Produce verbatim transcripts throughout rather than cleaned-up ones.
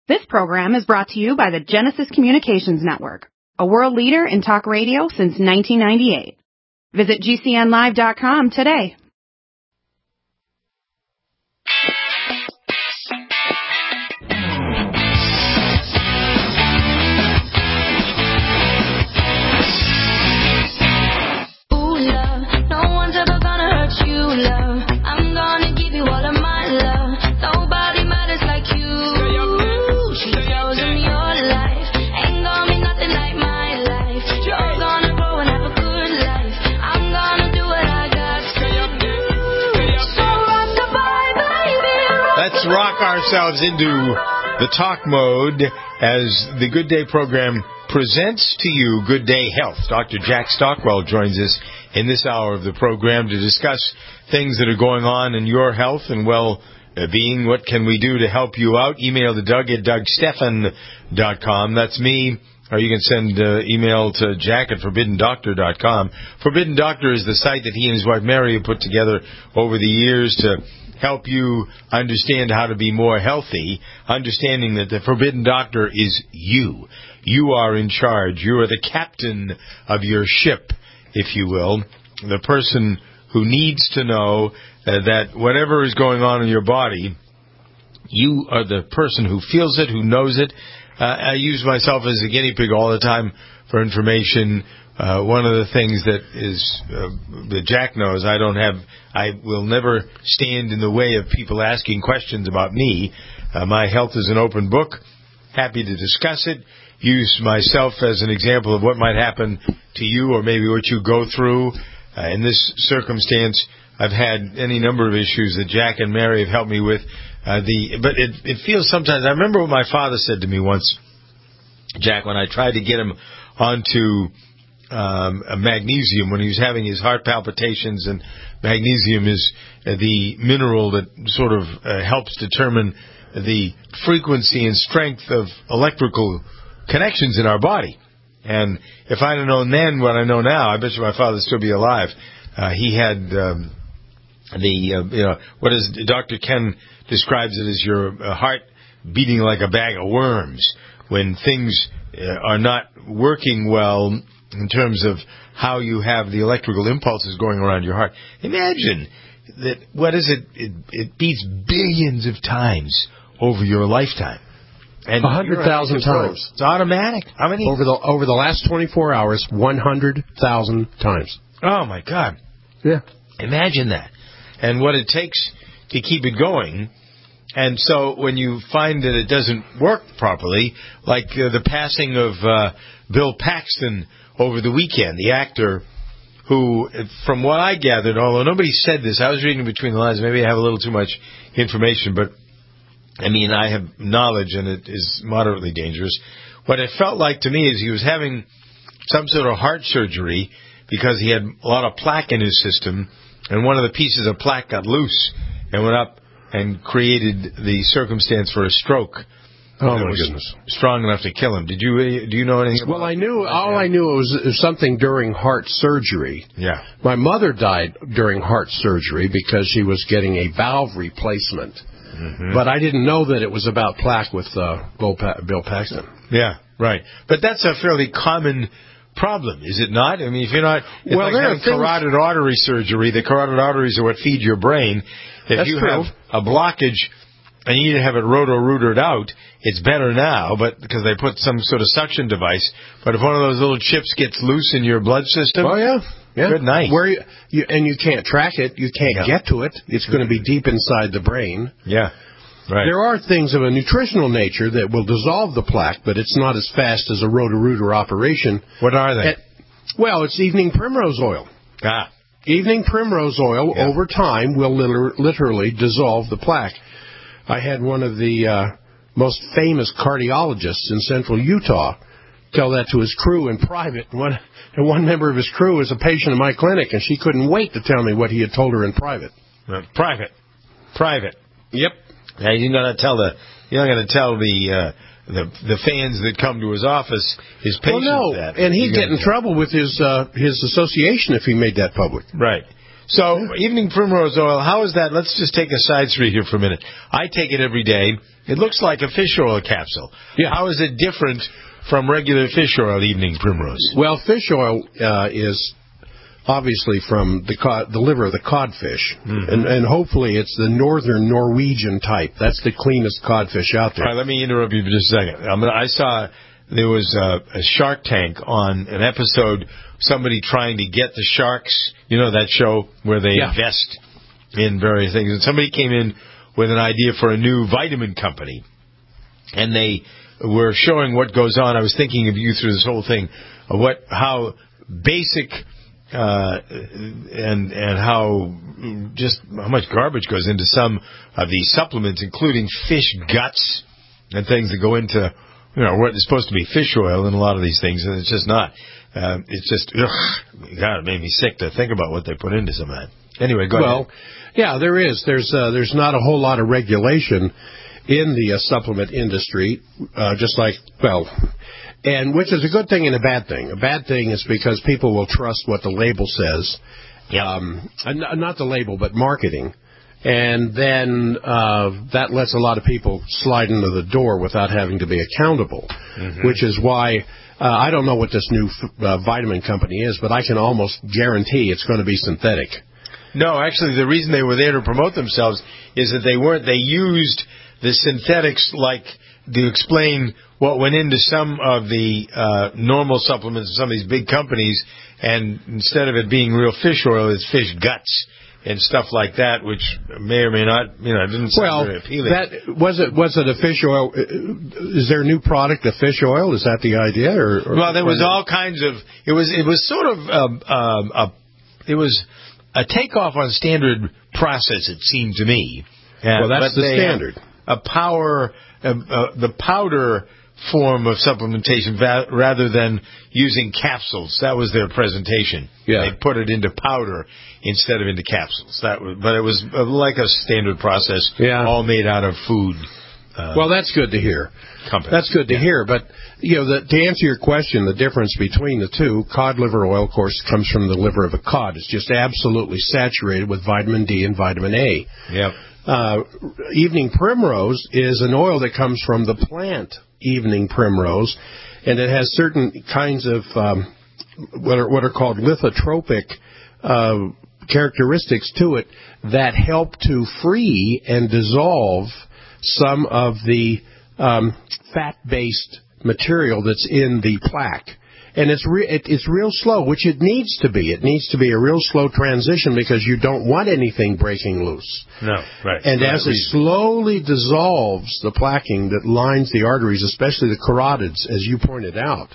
This program is brought to you by the Genesis Communications Network, a world leader in talk radio since nineteen ninety-eight. Visit G C N live dot com today. Ooh, love, no one's ever gonna hurt you, love. I'm gonna give you all of my love. Nobody matters like you. She's chosen your life. Ain't gonna be nothing like my life. You're gonna grow and have a good life. I'm gonna do what I got to do. So rock the bye, baby. Let's rock ourselves into the talk mode as the Good Day program presents to you Good Day Health. Doctor Jack Stockwell joins us in this hour of the program to discuss things that are going on in your health and well-being. What can we do to help you out? Email to Doug at Doug Stephan dot com. That's me. Or you can send uh, email to Jack at Forbidden Doctor dot com. Forbidden Doctor is the site that he and his wife Mary have put together over the years to help you understand how to be more healthy, understanding that the Forbidden Doctor is you. You are in charge. You are the captain of your ship, if you will, the person who needs to know uh, that whatever is going on in your body, you are the person who feels it, who knows it. Uh, I use myself as a guinea pig all the time for information. Uh, one of the things that is uh, that Jack knows, I don't have, I will never stand in the way of people asking questions about me. Uh, my health is an open book. Happy to discuss it. Use myself as an example of what might happen to you or maybe what you go through. Uh, in this circumstance, I've had any number of issues that Jack and Mary have helped me with. Uh, the But it, it feels sometimes, I remember what my father said to me once, Jack, when I tried to get him onto um, a magnesium when he was having his heart palpitations, and magnesium is uh, the mineral that sort of uh, helps determine the frequency and strength of electrical connections in our body. And if I'd have known then what I know now, I bet you my father would still be alive. Uh, he had um, the, uh, you know, what is Doctor Ken describes it as your uh, heart beating like a bag of worms when things uh, are not working well in terms of how you have the electrical impulses going around your heart. Imagine that, what is it? It, it beats billions of times over your lifetime. A hundred thousand times. It's automatic. How many? Over the over the last twenty-four hours, one hundred thousand times. Oh, my God. Yeah. Imagine that. And what it takes to keep it going. And so when you find that it doesn't work properly, like uh, the passing of uh, Bill Paxton over the weekend, the actor who, from what I gathered, although nobody said this, I was reading between the lines, maybe I have a little too much information, but I mean, I have knowledge, and it is moderately dangerous. What it felt like to me is he was having some sort of heart surgery because he had a lot of plaque in his system, and one of the pieces of plaque got loose and went up and created the circumstance for a stroke. Oh, my goodness. Strong enough to kill him. Did you do you know anything about Well, I knew, all I knew was, it was something during heart surgery. Yeah. My mother died during heart surgery because she was getting a valve replacement. Mm-hmm. But I didn't know that it was about plaque with uh, Bill, pa- Bill Paxton. Yeah, right. But that's a fairly common problem, is it not? I mean, if you're not, it's well, like there having are things... carotid artery surgery. The carotid arteries are what feed your brain. If that's you true. have a blockage and you need to have it roto-rooted out, it's better now, but because they put some sort of suction device. But if one of those little chips gets loose in your blood system, oh yeah. Yeah. Good night. Where you, you, and you can't track it. You can't yeah. get to it. It's going to be deep inside the brain. Yeah. Right. There are things of a nutritional nature that will dissolve the plaque, but it's not as fast as a roto-rooter operation. What are they? At, well, it's evening primrose oil. Ah. Evening primrose oil, yeah. over time, will liter- literally dissolve the plaque. I had one of the uh, most famous cardiologists in central Utah tell that to his crew in private. And one, and one member of his crew is a patient in my clinic, and she couldn't wait to tell me what he had told her in private. Uh, private. Private. Yep. Now, you're not going to tell the you're not going to tell the uh, the the fans that come to his office, his patients, well, no. that. And he'd get in trouble with his uh, his association if he made that public. Right. So, evening primrose oil, how is that? Let's just take a side street here for a minute. I take it every day. It looks like a fish oil capsule. Yeah. How is it different from regular fish oil evening primrose? Well, fish oil uh, is obviously from the cod, the liver of the codfish, mm-hmm. and, and hopefully it's the northern Norwegian type. That's the cleanest codfish out there. All right, let me interrupt you for just a second. I, mean, I saw there was a, a Shark Tank on an episode, somebody trying to get the sharks, you know, that show where they yeah. invest in various things, and somebody came in with an idea for a new vitamin company, and they were showing what goes on. I was thinking of you through this whole thing, of what, how basic Uh, and and how just how much garbage goes into some of these supplements, including fish guts and things that go into, you know, what is supposed to be fish oil in a lot of these things, and it's just not. Uh, it's just, ugh, God, it made me sick to think about what they put into some of that. Anyway, go well, ahead. Well, yeah, there is. There's uh, there's not a whole lot of regulation in the uh, supplement industry, uh, just like, well... And which is a good thing and a bad thing. A bad thing is because people will trust what the label says. Yep. Um, not the label, but marketing. And then uh, that lets a lot of people slide into the door without having to be accountable, mm-hmm. which is why uh, I don't know what this new uh, vitamin company is, but I can almost guarantee it's going to be synthetic. No, actually, the reason they were there to promote themselves is that they weren't. They used the synthetics like to explain what went into some of the uh, normal supplements of some of these big companies, and instead of it being real fish oil, it's fish guts and stuff like that, which may or may not, you know, didn't sound well, very appealing. That, was it was it a fish oil? Is there a new product of fish oil? Is that the idea? Or, or well, there was all kinds of. It was it was sort of um, um, a it was a takeoff on standard process. It seemed to me. Uh, well, that's the standard. A power, uh, uh, the powder form of supplementation va- rather than using capsules. That was their presentation. Yeah. They put it into powder instead of into capsules. That was, but it was like a standard process, yeah. all made out of food. Uh, well, that's good to hear. Company. That's good to yeah. hear. But, you know, the, to answer your question, the difference between the two, cod liver oil, of course, comes from the liver of a cod. It's just absolutely saturated with vitamin D and vitamin A. Yep. Uh, evening primrose is an oil that comes from the plant evening primrose, and it has certain kinds of um, what are what are called lithotropic uh, characteristics to it that help to free and dissolve some of the um, fat-based material that's in the plaque. And it's re- it, it's real slow, which it needs to be. It needs to be a real slow transition because you don't want anything breaking loose. No, right. And For as it reason. slowly dissolves the plaquing that lines the arteries, especially the carotids, as you pointed out,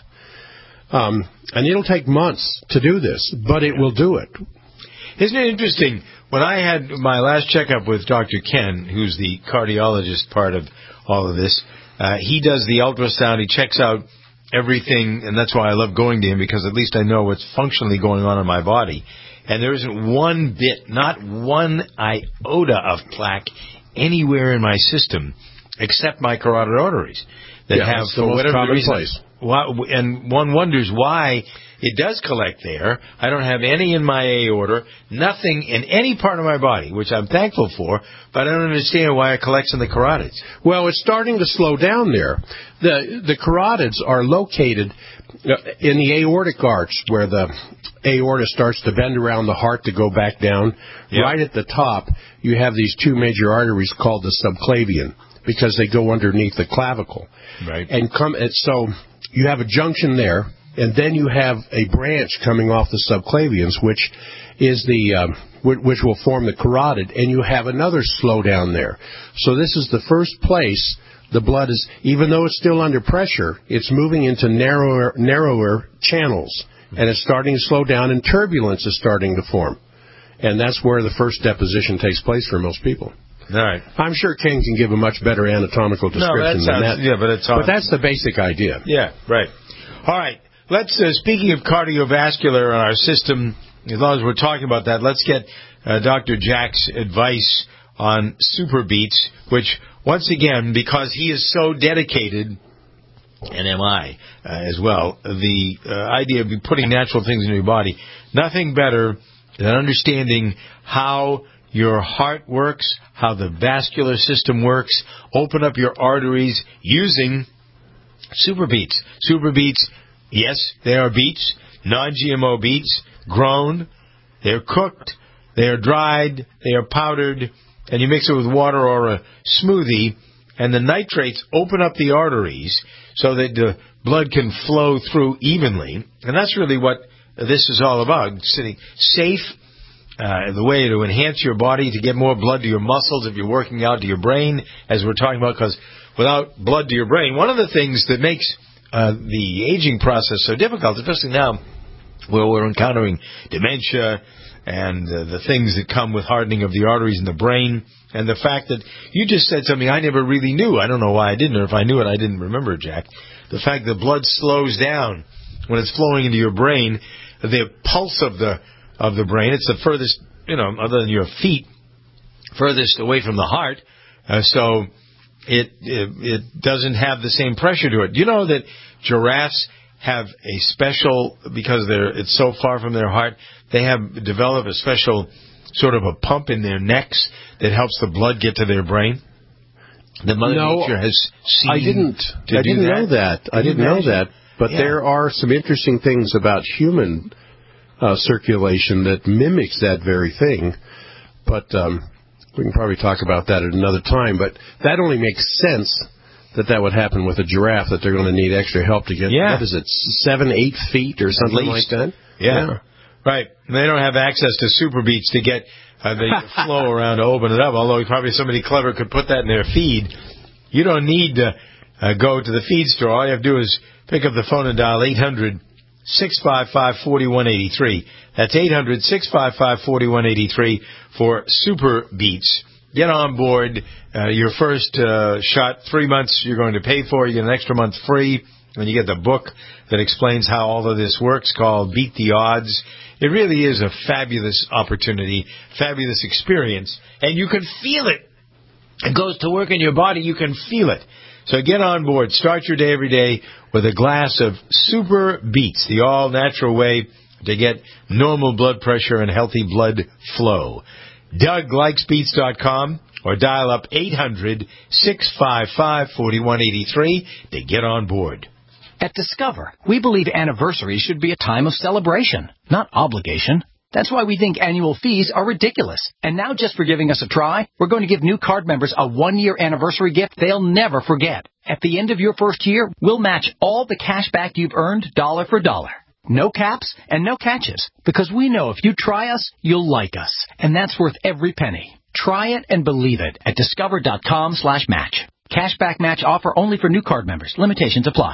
um, and it'll take months to do this, but it will do it. Isn't it interesting? When I had my last checkup with Doctor Ken, who's the cardiologist part of all of this, uh, he does the ultrasound. He checks out everything, and that's why I love going to him, because at least I know what's functionally going on in my body. And there isn't one bit, not one iota of plaque anywhere in my system except my carotid arteries that yeah, have, for whatever reason, place. Why, and one wonders why it does collect there. I don't have any in my aorta, nothing in any part of my body, which I'm thankful for, but I don't understand why it collects in the carotids. Well, it's starting to slow down there. The the carotids are located in the aortic arch, where the aorta starts to bend around the heart to go back down. Yep. Right at the top, you have these two major arteries called the subclavian, because they go underneath the clavicle. Right. And come and so you have a junction there, and then you have a branch coming off the subclavians, which is the um, which will form the carotid, and you have another slowdown there. So this is the first place the blood is, even though it's still under pressure, it's moving into narrower narrower channels, and it's starting to slow down, and turbulence is starting to form. And that's where the first deposition takes place for most people. All right. I'm sure Ken can give a much better anatomical description no, that than sounds, that. Yeah, but it's awesome. But that's the basic idea. Yeah, right. All right. Let's, uh, speaking of cardiovascular and our system, as long as we're talking about that, let's get uh, Doctor Jack's advice on Super Beets, which, once again, because he is so dedicated, and am I uh, as well, the uh, idea of putting natural things in your body, nothing better that understanding how your heart works, how the vascular system works, open up your arteries using Super Beets. Super Beets, yes, they are beets, non-G M O beets, grown, they're cooked, they are dried, they are powdered, and you mix it with water or a smoothie, and the nitrates open up the arteries so that the blood can flow through evenly. And that's really what this is all about, sitting safe, uh, the way to enhance your body, to get more blood to your muscles if you're working out, to your brain, as we're talking about, because without blood to your brain, one of the things that makes uh, the aging process so difficult, especially now where we're encountering dementia and uh, the things that come with hardening of the arteries in the brain, and the fact that you just said something I never really knew. I don't know why I didn't, or if I knew it, I didn't remember it, Jack. The fact that blood slows down when it's flowing into your brain, the pulse of the of the brain, it's the furthest, you know, other than your feet, furthest away from the heart, uh, so it, it it doesn't have the same pressure to it. You know that giraffes have a special, because they're it's so far from their heart, they have developed a special sort of a pump in their necks that helps the blood get to their brain? That Mother no, Nature has seen I didn't. to I do didn't that? know that. I didn't know that. But Yeah. there are some interesting things about human uh, circulation that mimics that very thing. But um, we can probably talk about that at another time. But that only makes sense that that would happen with a giraffe, that they're going to need extra help to get, Yeah. what is it, seven, eight feet or something like least. that? Yeah. yeah. Right. And they don't have access to Super Beets to get uh, the flow around to open it up, although probably somebody clever could put that in their feed. You don't need to uh, go to the feed store. All you have to do is pick up the phone and dial eight hundred, six five five, four one eight three. That's eight hundred, six five five, four one eight three for Super Beets. Get on board. Uh, your first uh, shot, three months you're going to pay for. You get an extra month free. And you get the book that explains how all of this works, called Beat the Odds. It really is a fabulous opportunity, fabulous experience, and you can feel it. It goes to work in your body. You can feel it. So get on board. Start your day every day with a glass of Super Beets, the all-natural way to get normal blood pressure and healthy blood flow. Doug Likes Beets dot com or dial up eight hundred, six five five, four one eight three to get on board. At Discover, we believe anniversaries should be a time of celebration, not obligation. That's why we think annual fees are ridiculous. And now, just for giving us a try, we're going to give new card members a one-year anniversary gift they'll never forget. At the end of your first year, we'll match all the cash back you've earned dollar for dollar. No caps and no catches, because we know if you try us, you'll like us. And that's worth every penny. Try it and believe it at discover.com slash match. Cashback match offer only for new card members. Limitations apply.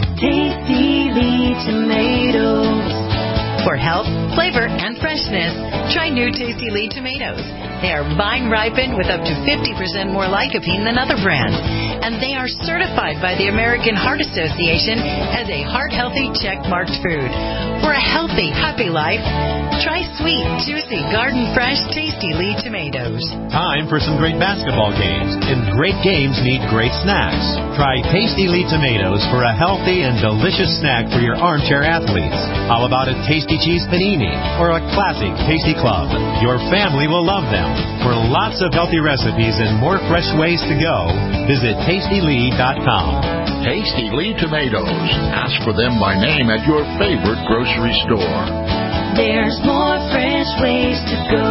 Tasty Lee tomatoes. For health, flavor, and freshness, try new Tasty Lee tomatoes. They are vine ripened with up to fifty percent more lycopene than other brands. And they are certified by the American Heart Association as a heart-healthy check-marked food. For a healthy, happy life, try sweet, juicy, garden-fresh Tasty Lee tomatoes. Time for some great basketball games, and great games need great snacks. Try Tasty Lee tomatoes for a healthy and delicious snack for your armchair athletes. How about a tasty cheese panini or a classic tasty club? Your family will love them. For lots of healthy recipes and more fresh ways to go, visit tasty lee dot com. Tasty Lee tomatoes. Ask for them by name at your favorite grocery store. There's more fresh ways to go.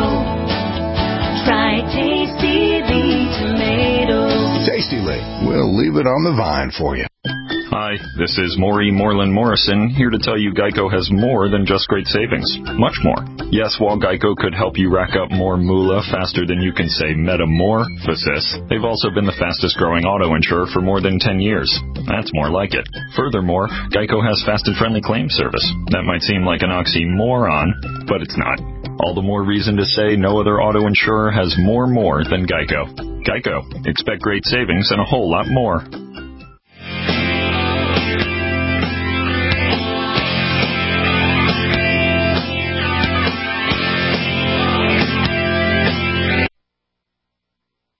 Try Tasty Lee tomatoes. Tasty Lee. We'll leave it on the vine for you. Hi, this is Maury Moreland Morrison, here to tell you Geico has more than just great savings. Much more. Yes, while Geico could help you rack up more moolah faster than you can say metamorphosis, they've also been the fastest growing auto insurer for more than ten years. That's more like it. Furthermore, Geico has fast and friendly claim service. That might seem like an oxymoron, but it's not. All the more reason to say no other auto insurer has more more than Geico. Geico. Expect great savings and a whole lot more. Hunt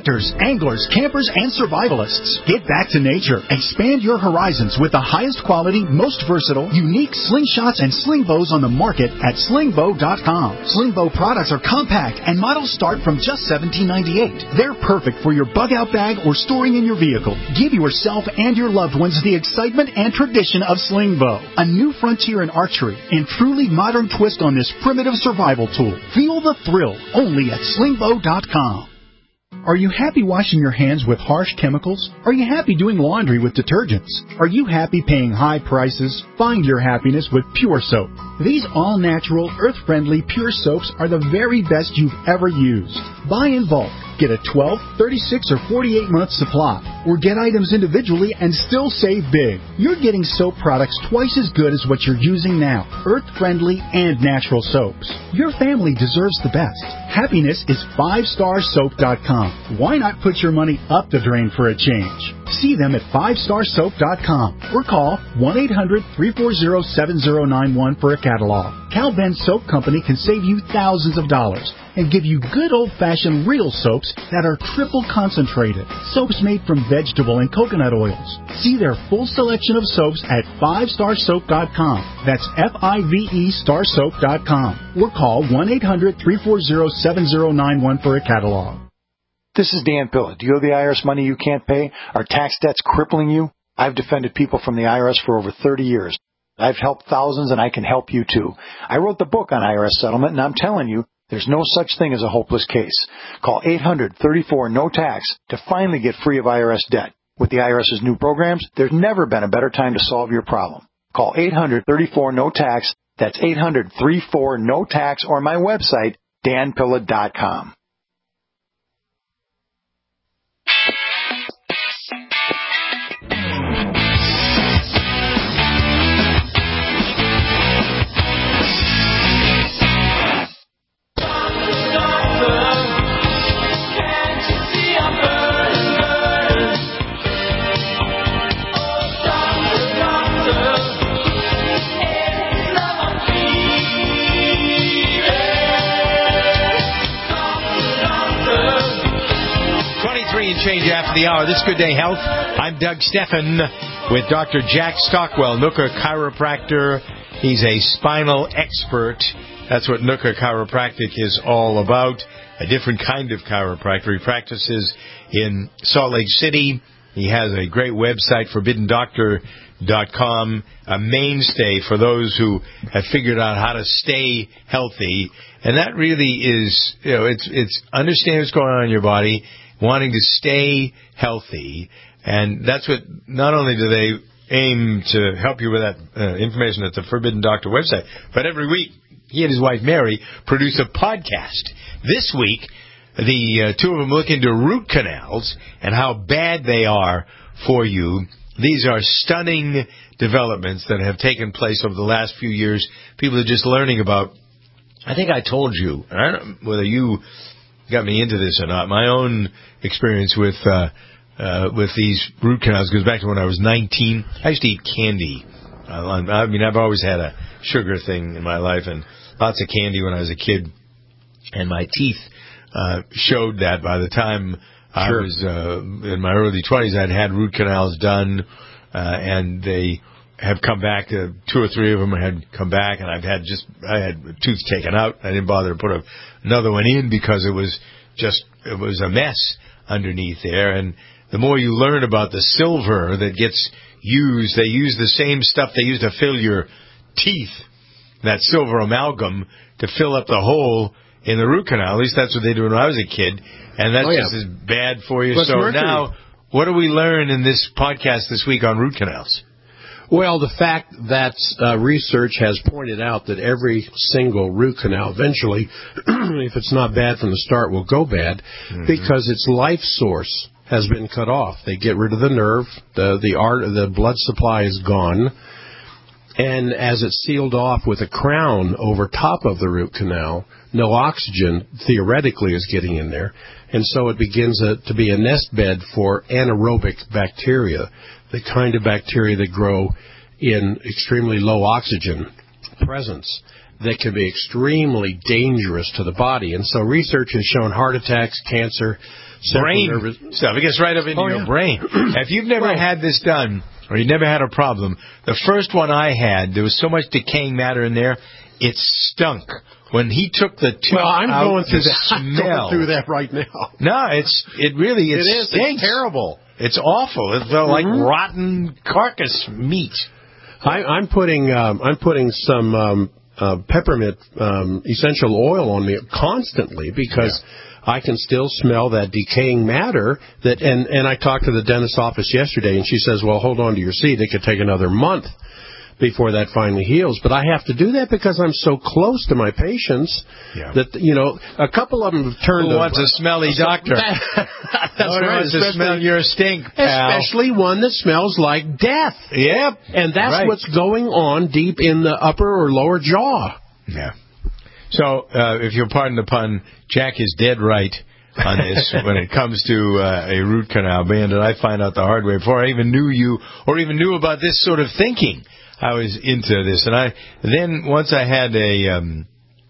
Hunters, anglers, campers, and survivalists. Get back to nature. Expand your horizons with the highest quality, most versatile, unique slingshots and sling bows on the market at sling bow dot com. Sling bow products are compact and models start from just seventeen ninety-eight. They're perfect for your bug-out bag or storing in your vehicle. Give yourself and your loved ones the excitement and tradition of sling bow. A new frontier in archery and truly modern twist on this primitive survival tool. Feel the thrill only at sling bow dot com. Are you happy washing your hands with harsh chemicals? Are you happy doing laundry with detergents? Are you happy paying high prices? Find your happiness with Pure Soap. These all-natural, earth-friendly Pure Soaps are the very best you've ever used. Buy in bulk. Get a twelve, thirty-six, or forty-eight month supply, or get items individually and still save big. You're getting soap products twice as good as what you're using now, earth-friendly and natural soaps. Your family deserves the best. Happiness is five star soap dot com. Why not put your money up the drain for a change? See them at five star soap dot com or call one eight hundred, three four zero, seven zero nine one for a catalog. Cal Ben Soap Company can save you thousands of dollars and give you good old-fashioned real soaps that are triple concentrated. Soaps made from vegetable and coconut oils. See their full selection of soaps at five star soap dot com. That's F I V E star soap dot com. Or call one eight hundred, three four zero, seven zero nine one for a catalog. This is Dan Pilla. Do you owe the I R S money you can't pay? Are tax debts crippling you? I've defended people from the I R S for over thirty years. I've helped thousands, and I can help you too. I wrote the book on I R S settlement, and I'm telling you, there's no such thing as a hopeless case. Call eight hundred, thirty-four, no tax to finally get free of I R S debt. With the I R S's new programs, there's never been a better time to solve your problem. Call eight hundred, thirty-four, no tax. That's eight hundred, thirty-four, no tax, or my website, dan pilla dot com. Change after the hour. This is Good Day Health. I'm Doug Steffen with Doctor Jack Stockwell, Nooka Chiropractor. He's a spinal expert. That's what Nooka Chiropractic is all about. A different kind of chiropractor. He practices in Salt Lake City. He has a great website, forbidden doctor dot com, a mainstay for those who have figured out how to stay healthy. And that really is, you know, it's it's understanding what's going on in your body, wanting to stay healthy, and that's what, not only do they aim to help you with that uh, information at the Forbidden Doctor website, but every week he and his wife Mary produce a podcast. This week, the uh, two of them look into root canals and how bad they are for you. These are stunning developments that have taken place over the last few years. People are just learning about. I think I told you, I don't know whether you got me into this or not. My own experience with uh, uh, with these root canals goes back to when I was nineteen. I used to eat candy. Uh, I mean, I've always had a sugar thing in my life and lots of candy when I was a kid. And my teeth uh, showed that by the time I sure. was uh, in my early twenties. I'd had root canals done, uh, and they have come back. Uh, two or three of them had come back, and I've had just I had a tooth taken out. I didn't bother to put a, another one in because it was just it was a mess underneath there. And the more you learn about the silver that gets used, they use the same stuff they use to fill your teeth, that silver amalgam, to fill up the hole in the root canal. At least that's what they do when I was a kid, and that's oh, yeah. just as bad for you. But so mercury. Now, what do we learn in this podcast this week on root canals? Well, the fact that uh, research has pointed out that every single root canal eventually, if it's not bad from the start, will go bad mm-hmm. because its life source has been cut off. They get rid of the nerve, the the art, the blood supply is gone, and as it's sealed off with a crown over top of the root canal, no oxygen theoretically is getting in there, and so it begins a, to be a nest bed for anaerobic bacteria, the kind of bacteria that grow in extremely low oxygen presence. that can be extremely dangerous to the body. And so research has shown heart attacks, cancer, brain nervous stuff. It gets right up into oh, your yeah. brain. If you've never well, had this done, or you never had a problem, the first one I had, there was so much decaying matter in there, it stunk. When he took the tooth well, I'm out, going through the that. I'm smell. going through that right now. No, it's it really it, it is stinks. It's terrible. It's awful. It felt mm-hmm. like rotten carcass meat. I, I'm putting um, I'm putting some um, uh, peppermint um, essential oil on me constantly because yeah. I can still smell that decaying matter. That and and I talked to the dentist's office yesterday, and she says, "Well, hold on to your seat. It could take another month before that finally heals." But I have to do that because I'm so close to my patients yeah. that, you know, a couple of them have turned Who to... wants a smelly doctor? That, that's no right. Wants to smell your stink, pal. Especially one that smells like death. Yep. And that's right. what's going on deep in the upper or lower jaw. Yeah. So, uh, if you'll pardon the pun, Jack is dead right on this when it comes to uh, a root canal. Man, did I find out the hard way before I even knew you or even knew about this sort of thinking. I was into this, and I then once I had a um,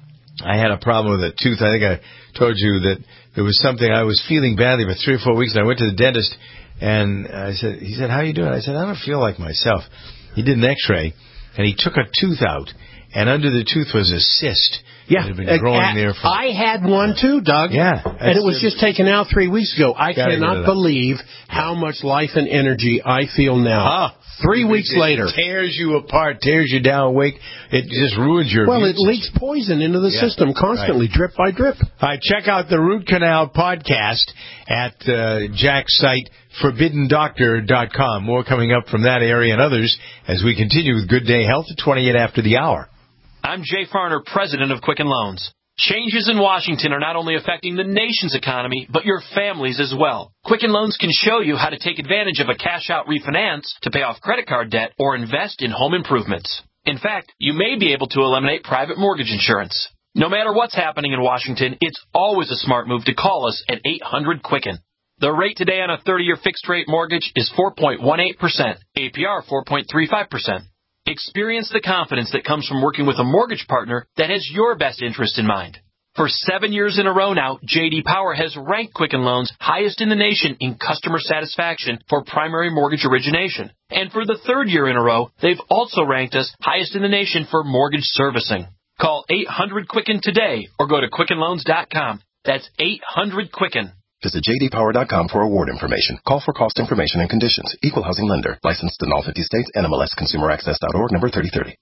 I had a problem with a tooth. I think I told you that there was something I was feeling badly for three or four weeks, and I went to the dentist, and I said, he said, "How are you doing?" I said, "I don't feel like myself." He did an X-ray, and he took a tooth out, and under the tooth was a cyst. Yeah, that had been growing uh, there for, I had one too, Doug. Yeah, and it was just taken out three weeks ago. I cannot believe how much life and energy I feel now. Ah. Three weeks it later. Tears you apart, tears you down, wake. It just ruins your Well, it leaks poison into the yeah, system constantly, right. drip by drip. All right, check out the Root Canal podcast at uh, Jack's site, forbidden doctor dot com. More coming up from that area and others as we continue with Good Day Health at twenty-eight after the hour. I'm Jay Farner, president of Quicken Loans. Changes in Washington are not only affecting the nation's economy, but your families as well. Quicken Loans can show you how to take advantage of a cash-out refinance to pay off credit card debt or invest in home improvements. In fact, you may be able to eliminate private mortgage insurance. No matter what's happening in Washington, it's always a smart move to call us at eight hundred Quicken. The rate today on a thirty-year fixed-rate mortgage is four point one eight percent, A P R four point three five percent. Experience the confidence that comes from working with a mortgage partner that has your best interest in mind. For seven years in a row now, J D Power has ranked Quicken Loans highest in the nation in customer satisfaction for primary mortgage origination. And for the third year in a row, they've also ranked us highest in the nation for mortgage servicing. Call eight hundred Quicken today or go to quicken loans dot com. That's eight hundred Quicken. Visit j d power dot com for award information. Call for cost information and conditions. Equal housing lender. Licensed in all fifty states. N M L S consumer access dot org, number thirty thirty.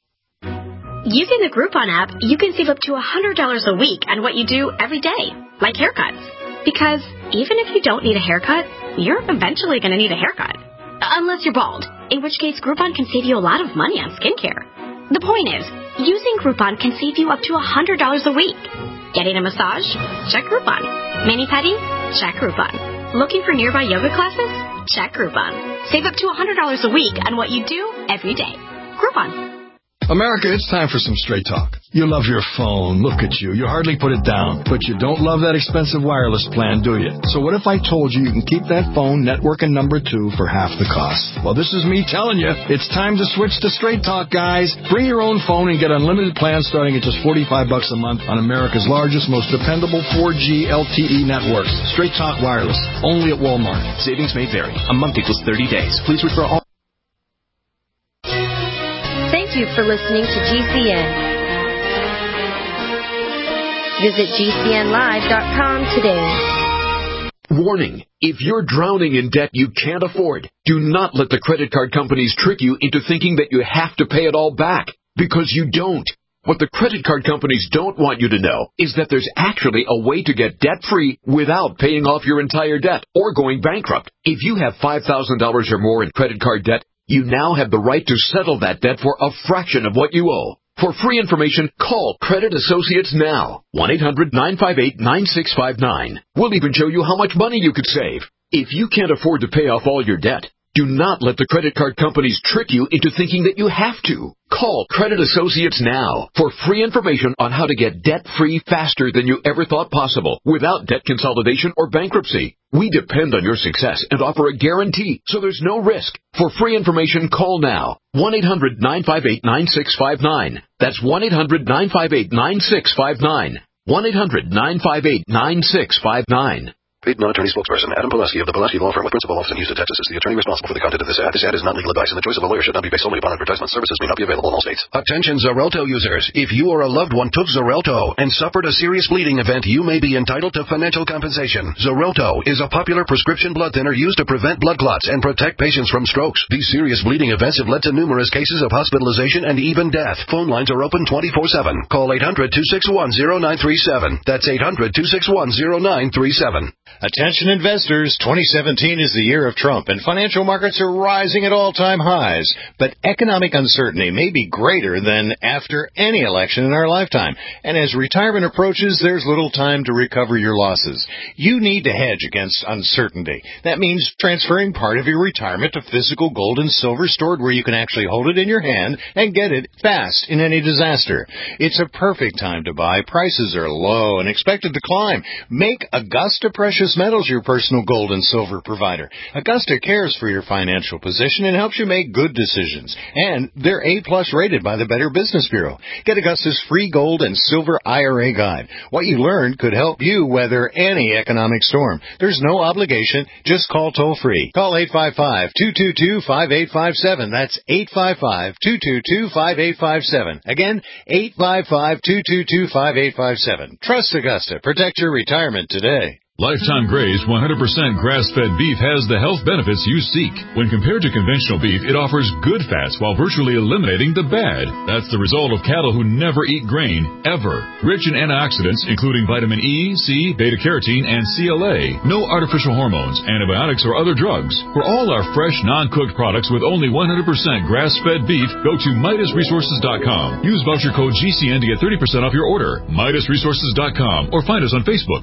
Using the Groupon app, you can save up to one hundred dollars a week on what you do every day, like haircuts. Because even if you don't need a haircut, you're eventually going to need a haircut. Unless you're bald, in which case Groupon can save you a lot of money on skincare. The point is, using Groupon can save you up to one hundred dollars a week. Getting a massage? Check Groupon. Mani-pedi? Check Groupon. Looking for nearby yoga classes? Check Groupon. Save up to one hundred dollars a week on what you do every day. Groupon. America, it's time for some straight talk. You love your phone. Look at you. You hardly put it down. But you don't love that expensive wireless plan, do you? So what if I told you you can keep that phone network and number two for half the cost? Well, this is me telling you. It's time to switch to Straight Talk, guys. Bring your own phone and get unlimited plans starting at just forty-five bucks a month on America's largest, most dependable four G L T E networks. Straight Talk Wireless. Only at Walmart. Savings may vary. A month equals thirty days. Please refer all. Thank you for listening to G C N. Visit G C N live dot com today. Warning. If you're drowning in debt you can't afford, do not let the credit card companies trick you into thinking that you have to pay it all back, because you don't. What the credit card companies don't want you to know is that there's actually a way to get debt-free without paying off your entire debt or going bankrupt. If you have five thousand dollars or more in credit card debt, you now have the right to settle that debt for a fraction of what you owe. For free information, call Credit Associates now. one eight hundred nine five eight nine six five nine. We'll even show you how much money you could save. If you can't afford to pay off all your debt, Do not let the credit card companies trick you into thinking that you have to. Call Credit Associates now for free information on how to get debt-free faster than you ever thought possible without debt consolidation or bankruptcy. We depend on your success and offer a guarantee, so there's no risk. For free information, call now. one eight hundred nine five eight nine six five nine. That's one eight hundred nine five eight nine six five nine. one eight hundred nine five eight nine six five nine. Paid non-attorney spokesperson Adam Pulaski of the Pulaski Law Firm with principal office in Houston, Texas is the attorney responsible for the content of this ad. This ad is not legal advice, and the choice of a lawyer should not be based solely upon advertisement. Services may not be available in all states. Attention Xarelto users. If you or a loved one took Xarelto and suffered a serious bleeding event, you may be entitled to financial compensation. Xarelto is a popular prescription blood thinner used to prevent blood clots and protect patients from strokes. These serious bleeding events have led to numerous cases of hospitalization and even death. Phone lines are open twenty-four seven. Call eight hundred two six one zero nine three seven. That's eight hundred two six one zero nine three seven. Attention investors, twenty seventeen is the year of Trump, and financial markets are rising at all-time highs. But economic uncertainty may be greater than after any election in our lifetime. And as retirement approaches, there's little time to recover your losses. You need to hedge against uncertainty. That means transferring part of your retirement to physical gold and silver stored where you can actually hold it in your hand and get it fast in any disaster. It's a perfect time to buy. Prices are low and expected to climb. Make Augusta Precious Metals your personal gold and silver provider. Augusta cares for your financial position and helps you make good decisions. And they're A-plus rated by the Better Business Bureau. Get Augusta's free gold and silver I R A guide. What you learned could help you weather any economic storm. There's no obligation. Just call toll-free. Call eight five five, two two two, five eight five seven. That's eight five five, two two two, five eight five seven. Again, eight five five, two two two, five eight five seven. Trust Augusta. Protect your retirement today. Lifetime Graze one hundred percent grass-fed beef has the health benefits you seek. When compared to conventional beef, it offers good fats while virtually eliminating the bad. That's the result of cattle who never eat grain, ever. Rich in antioxidants, including vitamin E, C, beta-carotene, and C L A. No artificial hormones, antibiotics, or other drugs. For all our fresh, non-cooked products with only one hundred percent grass-fed beef, go to Midas Resources dot com. Use voucher code G C N to get thirty percent off your order. Midas Resources dot com or find us on Facebook.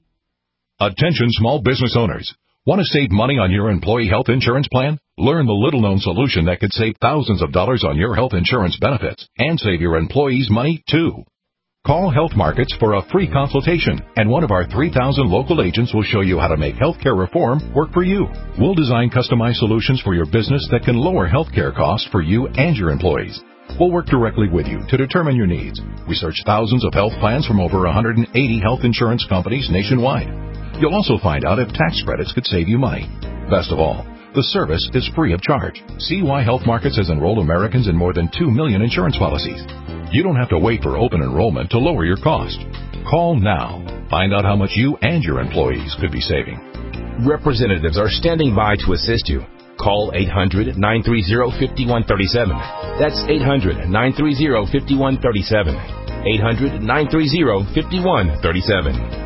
Attention small business owners. Want to save money on your employee health insurance plan? Learn the little-known solution that could save thousands of dollars on your health insurance benefits and save your employees money, too. Call Health Markets for a free consultation, and one of our three thousand local agents will show you how to make healthcare reform work for you. We'll design customized solutions for your business that can lower healthcare costs for you and your employees. We'll work directly with you to determine your needs. We search thousands of health plans from over one hundred eighty health insurance companies nationwide. You'll also find out if tax credits could save you money. Best of all, the service is free of charge. See why Health Markets has enrolled Americans in more than two million insurance policies. You don't have to wait for open enrollment to lower your cost. Call now. Find out how much you and your employees could be saving. Representatives are standing by to assist you. Call eight hundred, nine three zero, five one three seven. That's eight hundred, nine three zero, five one three seven. eight hundred, nine three zero, five one three seven.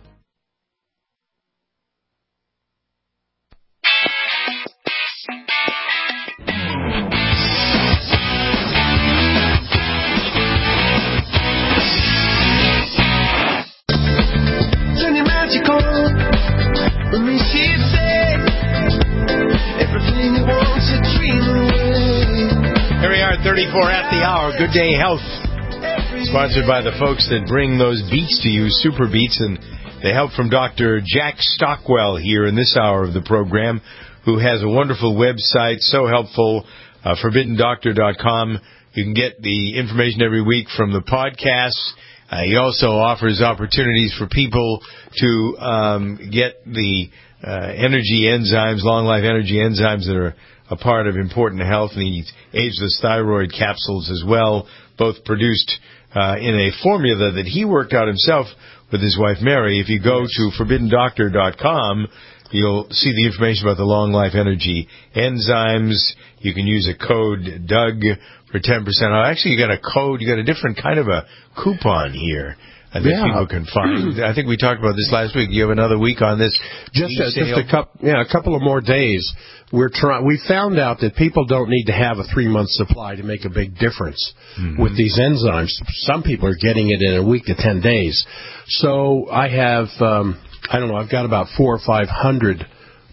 thirty-four at the hour. Good Day Health. Sponsored by the folks that bring those beats to you, Super Beats, and the help from Doctor Jack Stockwell here in this hour of the program, who has a wonderful website, so helpful, uh, forbidden doctor dot com. You can get the information every week from the podcasts. Uh, he also offers opportunities for people to um, get the uh, energy enzymes, long-life energy enzymes that are a part of important health, and he aids with thyroid capsules as well, both produced uh, in a formula that he worked out himself with his wife Mary. If you go to forbidden doctor dot com, you'll see the information about the long life energy enzymes. You can use a code Doug for ten percent off. Actually, you got a code, you got a different kind of a coupon here that yeah. people can find. I think we talked about this last week. You have another week on this. Just a, just a couple, yeah, a couple of more days. We're trying. We found out that people don't need to have a three-month supply to make a big difference mm-hmm. with these enzymes. Some people are getting it in a week to ten days. So I have, um, I don't know, I've got about four or five hundred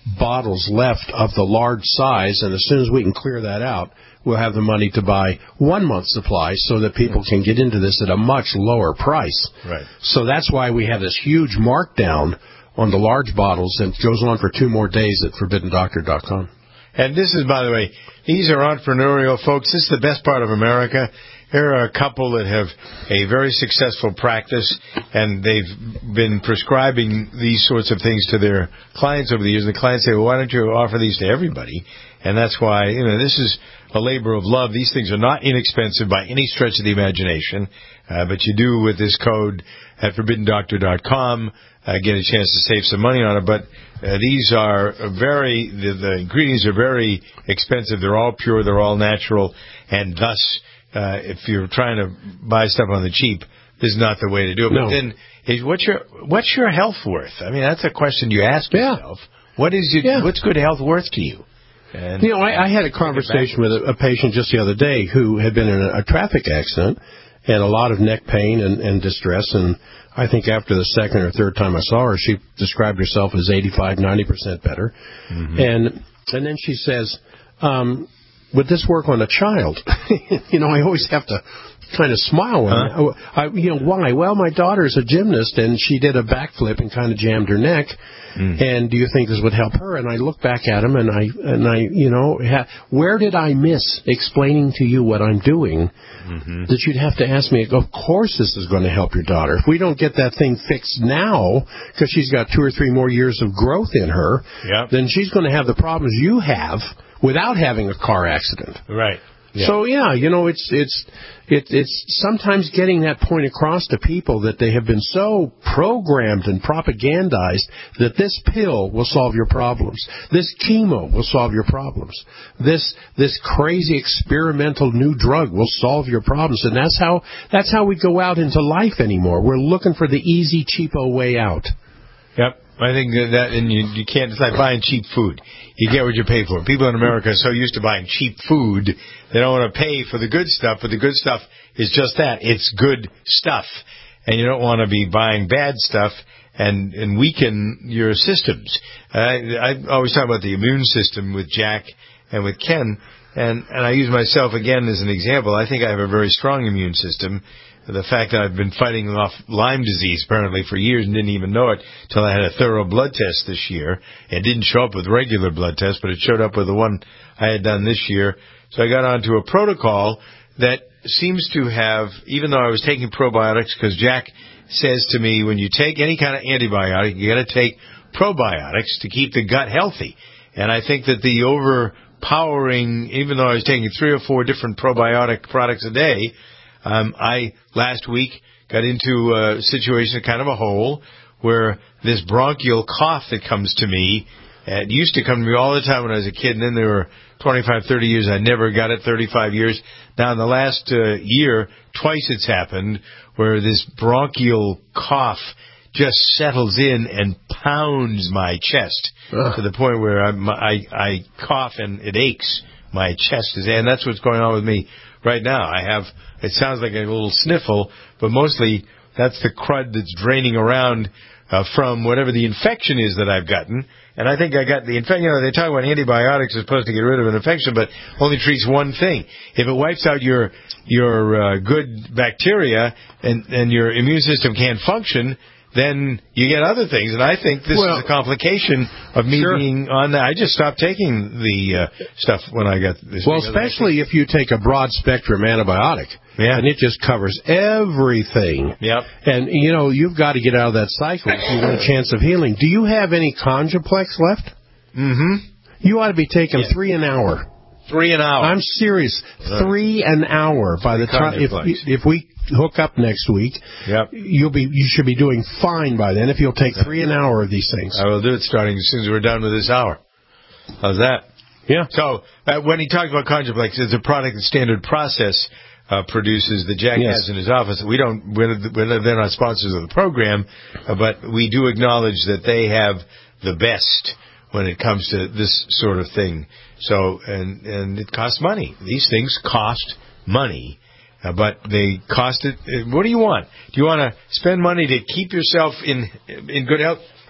bottles left of the large size, and as soon as we can clear that out, we'll have the money to buy one month's supply so that people can get into this at a much lower price. Right. So that's why we have this huge markdown on the large bottles, and it goes on for two more days at forbidden doctor dot com. And this is, by the way, these are entrepreneurial folks. This is the best part of America. Here are a couple that have a very successful practice, and they've been prescribing these sorts of things to their clients over the years. And the clients say, well, why don't you offer these to everybody? And that's why, you know, this is a labor of love. These things are not inexpensive by any stretch of the imagination, uh, but you do with this code at forbidden doctor dot com uh, get a chance to save some money on it. But uh, these are very, the, the ingredients are very expensive. They're all pure. They're all natural. And thus, uh, if you're trying to buy stuff on the cheap, this is not the way to do it. No. But then, is, what's your what's your health worth? I mean, that's a question you ask yeah. yourself. What is your, yeah. what's good health worth to you? And you know, I, I had a conversation with a, a patient just the other day who had been in a, a traffic accident and a lot of neck pain and, and distress. And I think after the second or third time I saw her, she described herself as eighty-five, ninety percent better. Mm-hmm. And and then she says, um, would this work on a child? You know, I always have to kind of smile when huh? I, I, you know, why? Well, my daughter's a gymnast, and she did a backflip and kind of jammed her neck. Mm. And do you think this would help her? And I look back at him, and I, and I, you know, ha- where did I miss explaining to you what I'm doing? Mm-hmm. That you'd have to ask me. Of course, this is going to help your daughter. If we don't get that thing fixed now, because she's got two or three more years of growth in her, yep. then she's going to have the problems you have without having a car accident. Right. Yeah. So yeah, you know, it's it's it, it's sometimes getting that point across to people that they have been so programmed and propagandized that this pill will solve your problems, this chemo will solve your problems, this this crazy experimental new drug will solve your problems, and that's how that's how we go out into life anymore. We're looking for the easy, cheapo way out. Yep. I think that, and you, you can't, it's like buying cheap food. You get what you pay for. People in America are so used to buying cheap food, they don't want to pay for the good stuff, but the good stuff is just that. It's good stuff. And you don't want to be buying bad stuff and, and weaken your systems. Uh, I always talk about the immune system with Jack and with Ken, and, and I use myself again as an example. I think I have a very strong immune system. The fact that I've been fighting off Lyme disease apparently for years and didn't even know it till I had a thorough blood test this year. It didn't show up with regular blood tests, but it showed up with the one I had done this year. So I got onto a protocol that seems to have, even though I was taking probiotics, because Jack says to me, when you take any kind of antibiotic, you got to take probiotics to keep the gut healthy. And I think that the overpowering, even though I was taking three or four different probiotic products a day, Um, I, last week, got into a situation, kind of a hole, where this bronchial cough that comes to me, it used to come to me all the time when I was a kid, and then there were twenty-five, thirty years, I never got it, thirty-five years. Now, in the last uh, year, twice it's happened, where this bronchial cough just settles in and pounds my chest Ugh. to the point where I, I, I cough and it aches. My chest is, and that's what's going on with me right now. I have, it sounds like a little sniffle, but mostly that's the crud that's draining around uh, from whatever the infection is that I've gotten. And I think I got the infection. You know, they talk about antibiotics are supposed to get rid of an infection, but only treats one thing. If it wipes out your your uh, good bacteria and, and your immune system can't function, then you get other things. And I think this well, is a complication of me sure. being on that. I just stopped taking the uh, stuff when I got this. Well, especially if you take a broad-spectrum antibiotic. Yeah. And it just covers everything. Yep. And, you know, you've got to get out of that cycle if you want a chance of healing. Do you have any Conjuplex left? Mm-hmm. You ought to be taking yeah. three an hour. Three an hour. I'm serious. Right. Three an hour. By the time, if, if we hook up next week, yep. you'll be you should be doing fine by then if you'll take three an hour of these things. I will do it starting as soon as we're done with this hour. How's that? Yeah. So uh, when he talks about Conjuplex, it's a product that Standard Process uh, produces that Jack yes. has in his office. We don't. We're, we're, they're not sponsors of the program, uh, but we do acknowledge that they have the best when it comes to this sort of thing. So, and and it costs money. These things cost money, uh, but they cost it. Uh, what do you want? Do you want to spend money to keep yourself in in good health?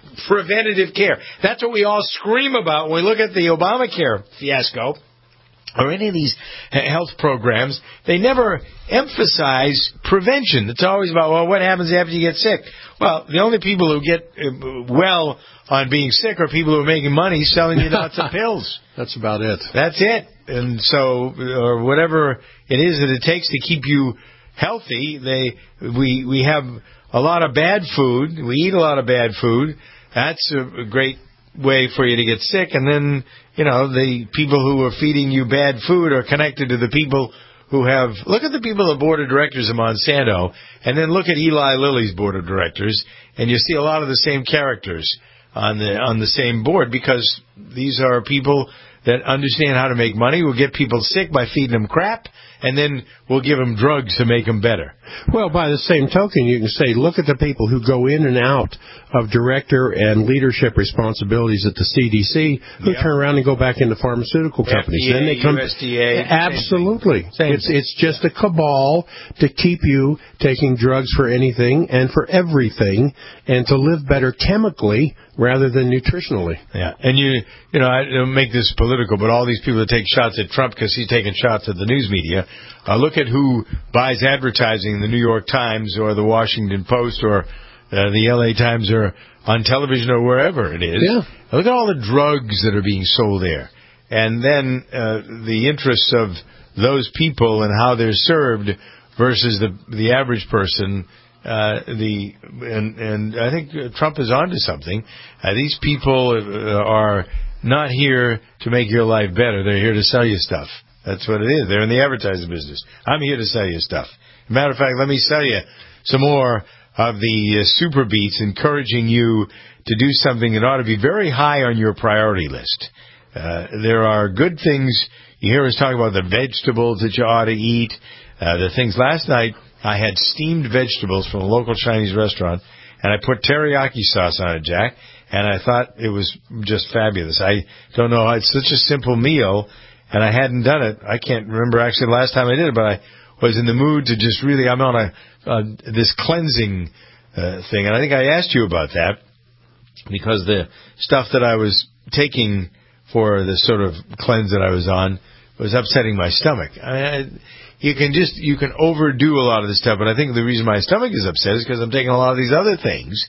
preventative care. That's what we all scream about when we look at the Obamacare fiasco or any of these health programs. They never emphasize prevention. It's always about, well, what happens after you get sick? Well, the only people who get well on being sick are people who are making money selling you lots of pills. That's about it. That's it. And so, or whatever it is that it takes to keep you healthy, they we we have a lot of bad food. We eat a lot of bad food. That's a great way for you to get sick. And then, you know, the people who are feeding you bad food are connected to the people who have... Look at the people on the board of directors of Monsanto, and then look at Eli Lilly's board of directors, and you see a lot of the same characters on the on the same board, because these are people that understand how to make money, will get people sick by feeding them crap, and then we'll give them drugs to make them better. Well, by the same token, you can say, look at the people who go in and out of director and leadership responsibilities at the C D C, who yep. turn around and go back into pharmaceutical companies. F D A, then they come, U S D A. Absolutely. Same thing. It's it's just a cabal to keep you taking drugs for anything and for everything, and to live better chemically rather than nutritionally. Yeah, and you you know, I don't make this political, but all these people that take shots at Trump because he's taking shots at the news media, uh, look at who buys advertising in the New York Times or the Washington Post or uh, the L A Times or on television or wherever it is. Yeah. Look at all the drugs that are being sold there. And then uh, the interests of those people and how they're served versus the the average person. Uh, the and and I think Trump is onto something. Uh, these people uh, are not here to make your life better. They're here to sell you stuff. That's what it is. They're in the advertising business. I'm here to sell you stuff. Matter of fact, let me sell you some more of the uh, Super Beats, encouraging you to do something that ought to be very high on your priority list. Uh, there are good things. You hear us talk about the vegetables that you ought to eat. Uh, the things last night, I had steamed vegetables from a local Chinese restaurant, and I put teriyaki sauce on it, Jack, and I thought it was just fabulous. I don't know. It's such a simple meal, and I hadn't done it. I can't remember actually the last time I did it, but I was in the mood to just really, I'm on a, uh, this cleansing uh, thing, and I think I asked you about that because the stuff that I was taking for the sort of cleanse that I was on was upsetting my stomach. I, I, you can just, you can overdo a lot of this stuff, but I think the reason my stomach is upset is because I'm taking a lot of these other things.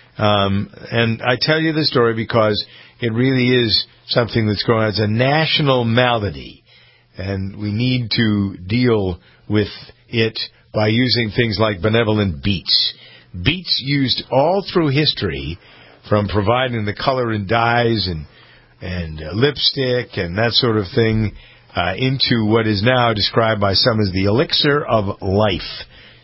Um, and I tell you the story because it really is something that's going on. It's a national malady, and we need to deal with it by using things like benevolent beets. Beets used all through history, from providing the color and dyes and and uh, lipstick and that sort of thing, uh, into what is now described by some as the elixir of life.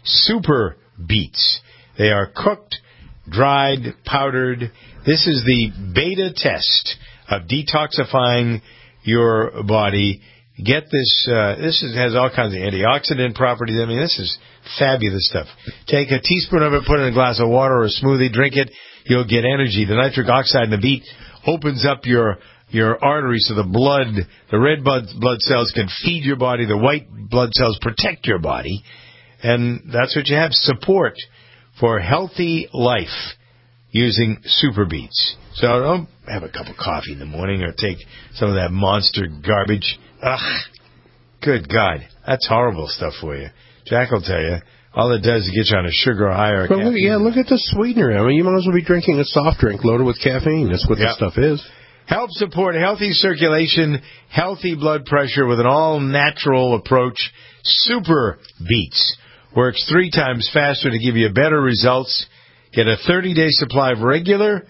Super beets. They are cooked, dried, powdered. This is the beta test of detoxifying your body. Get this. Uh, this is, has all kinds of antioxidant properties. I mean, this is fabulous stuff. Take a teaspoon of it, put it in a glass of water or a smoothie, drink it. You'll get energy. The nitric oxide in the beet opens up your your arteries so the blood, the red blood, blood cells can feed your body. The white blood cells protect your body. And that's what you have, support for healthy life using Super Beets. So don't have a cup of coffee in the morning or take some of that monster garbage. Ugh, good God, that's horrible stuff for you. Jack will tell you, all it does is get you on a sugar high or but look, yeah, look at the sweetener. I mean, you might as well be drinking a soft drink loaded with caffeine. That's what yep. this stuff is. Help support healthy circulation, healthy blood pressure with an all-natural approach. Super Beets works three times faster to give you better results. Get a thirty-day supply of regular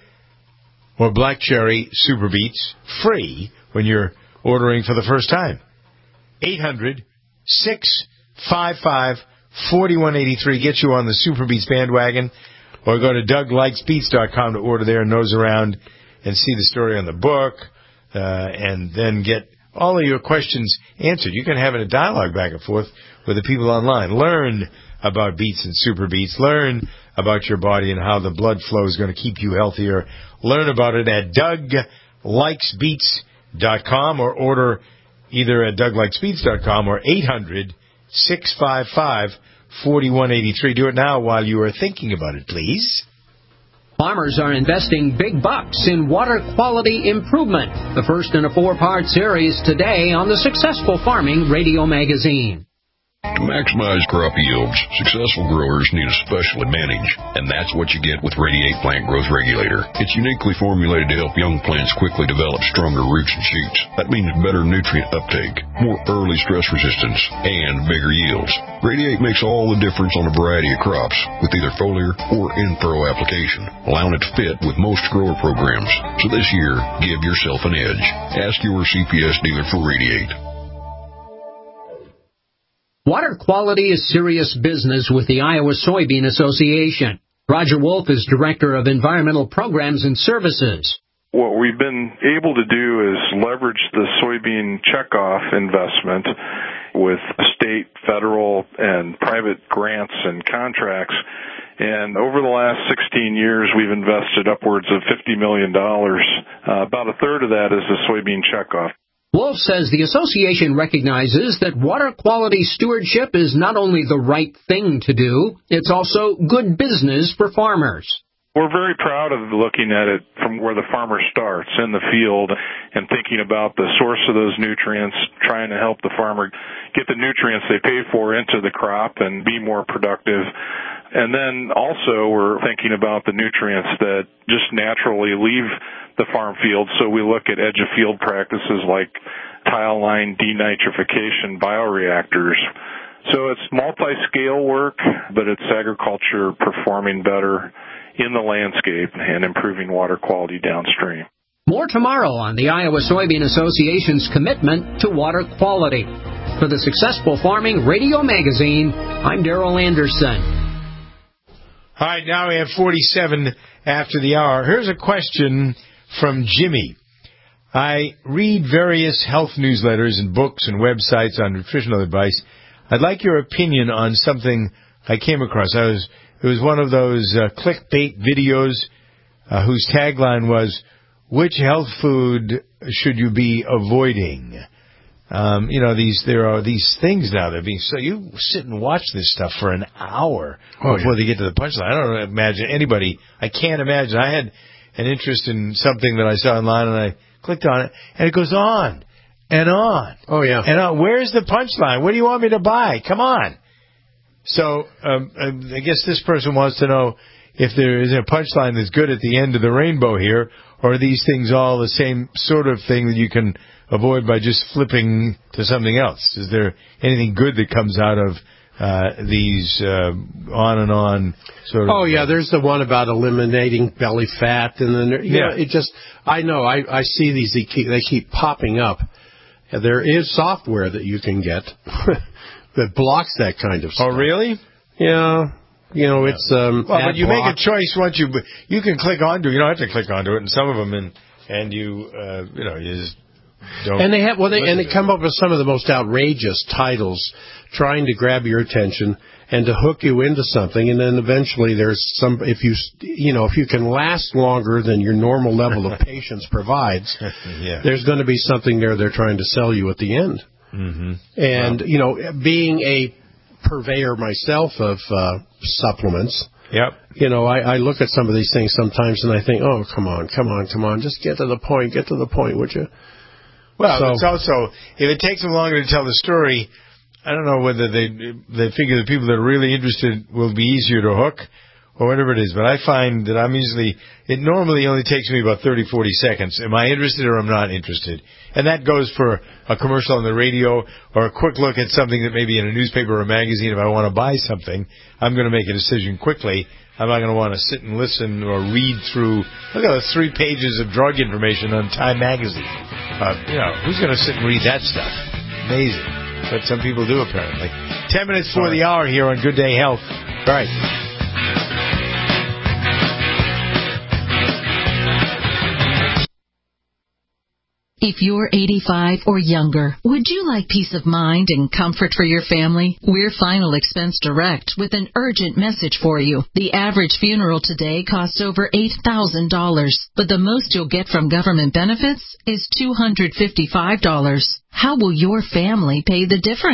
or black cherry Super Beets free when you're ordering for the first time. eight hundred, six five five, four one eight three. Get you on the Super Beets bandwagon. Or go to Doug Likes Beets dot com to order there and nose around and see the story on the book, uh, and then get all of your questions answered. You can have a dialogue back and forth with the people online. Learn about beets and Super Beets. Learn about your body and how the blood flow is going to keep you healthier. Learn about it at Doug Likes Beets dot com or order either at Doug Likes Beets dot com or eight hundred, six five five, four one eight three. Do it now while you are thinking about it, please. Farmers are investing big bucks in water quality improvement. The first in a four-part series today on the Successful Farming Radio Magazine. To maximize crop yields, successful growers need a special advantage, and that's what you get with Radiate Plant Growth Regulator. It's uniquely formulated to help young plants quickly develop stronger roots and shoots. That means better nutrient uptake, more early stress resistance, and bigger yields. Radiate makes all the difference on a variety of crops with either foliar or in-furrow application, allowing it to fit with most grower programs. So this year, give yourself an edge. Ask your C P S dealer for Radiate. Water quality is serious business with the Iowa Soybean Association. Roger Wolf is Director of Environmental Programs and Services. What we've been able to do is leverage the soybean checkoff investment with state, federal, and private grants and contracts. And over the last sixteen years, we've invested upwards of fifty million dollars. Uh, about a third of that is the soybean checkoff. Wolf says the association recognizes that water quality stewardship is not only the right thing to do, it's also good business for farmers. We're very proud of looking at it from where the farmer starts, in the field, and thinking about the source of those nutrients, trying to help the farmer get the nutrients they pay for into the crop and be more productive. And then also we're thinking about the nutrients that just naturally leave the farm field, so we look at edge of field practices like tile line denitrification bioreactors. So it's multi-scale work, but it's agriculture performing better in the landscape and improving water quality downstream. More tomorrow on the Iowa Soybean Association's commitment to water quality. For the Successful Farming Radio Magazine, I'm Darrell Anderson. All right, now we have forty-seven after the hour. Here's a question from Jimmy. I read various health newsletters and books and websites on nutritional advice. I'd like your opinion on something I came across. I was It was one of those uh, clickbait videos uh, whose tagline was, "Which health food should you be avoiding?" Um, you know, these there are these things now that are being so you sit and watch this stuff for an hour oh, before yeah. they get to the punchline. I don't imagine anybody. I can't imagine. I had an interest in something that I saw online, and I clicked on it, and it goes on and on. Oh yeah. And on. Where's the punchline? What do you want me to buy? Come on. So um, I guess this person wants to know if there is a punchline that's good at the end of the rainbow here, or are these things all the same sort of thing that you can avoid by just flipping to something else? Is there anything good that comes out of uh, these uh, on and on sort of... Oh, yeah, there's the one about eliminating belly fat. And then there, you yeah. know, it just, I know, I, I see these, they keep, they keep popping up. There is software that you can get that blocks that kind of stuff. Oh, really? Yeah. You know, it's... Um, well, but you block. make a choice once you... You can click onto it. You don't have to click onto it. And some of them, and, and you, uh, you know, you just don't... And they have, well, they, and they come up with some of the most outrageous titles trying to grab your attention and to hook you into something. And then eventually there's some... If you, you know, if you can last longer than your normal level of patience provides, yeah. there's going to be something there they're trying to sell you at the end. Mm-hmm. And, wow. you know, being a purveyor myself of uh, supplements, yep. you know, I, I look at some of these things sometimes and I think, oh, come on, come on, come on, just get to the point, get to the point, would you? Well, so, it's also, if it takes them longer to tell the story, I don't know whether they they figure the people that are really interested will be easier to hook or whatever it is, but I find that I'm usually, it normally only takes me about thirty, forty seconds. Am I interested or I'm not interested? And that goes for a commercial on the radio or a quick look at something that maybe in a newspaper or a magazine. If I want to buy something, I'm going to make a decision quickly. I'm not going to want to sit and listen or read through, look at the three pages of drug information on Time magazine. Uh, you know, who's going to sit and read that stuff? Amazing. But some people do, apparently. Ten minutes for the hour here on Good Day Health. All right. If you're eighty-five or younger, would you like peace of mind and comfort for your family? We're Final Expense Direct with an urgent message for you. The average funeral today costs over eight thousand dollars, but the most you'll get from government benefits is two hundred fifty-five dollars. How will your family pay the difference?